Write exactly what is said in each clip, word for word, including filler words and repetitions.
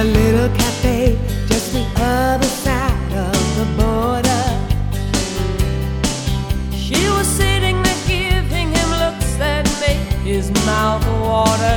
a little cafe just the other side of the border. She was sitting there giving him looks that made his mouth water.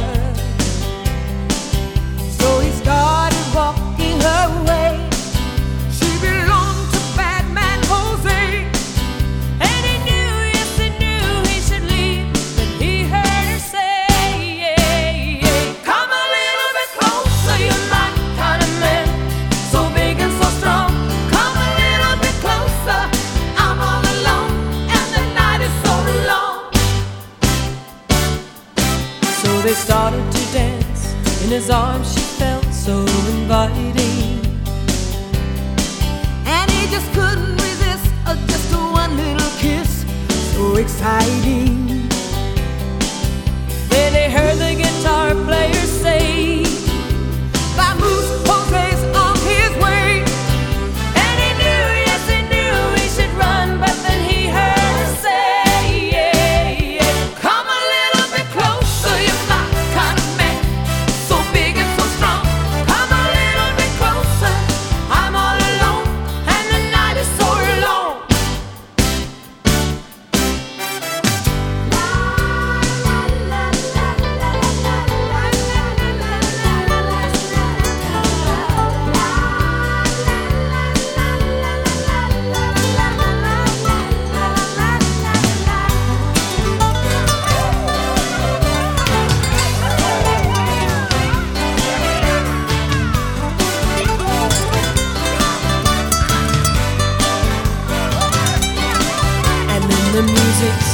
So he started walking her way. She belonged to bad man Jose, and he knew, yes he knew he should leave, but he heard her say, yeah, yeah. Come a little bit closer, you're my kind of man, so big and so strong. Come a little bit closer, I'm all alone, and the night is so long. So they started to dance. In his arms she felt so inviting, and he just couldn't resist uh, just a one little kiss, so exciting. Then they heard the guitar player say, "Vamos, Jose's on his way." And he knew, yes he knew he should run, but then he heard her say, yeah, yeah. Come a little bit closer, you're my kind of man, so big and so strong. Come a little bit closer, I'm all alone, and the night is so long. And then the music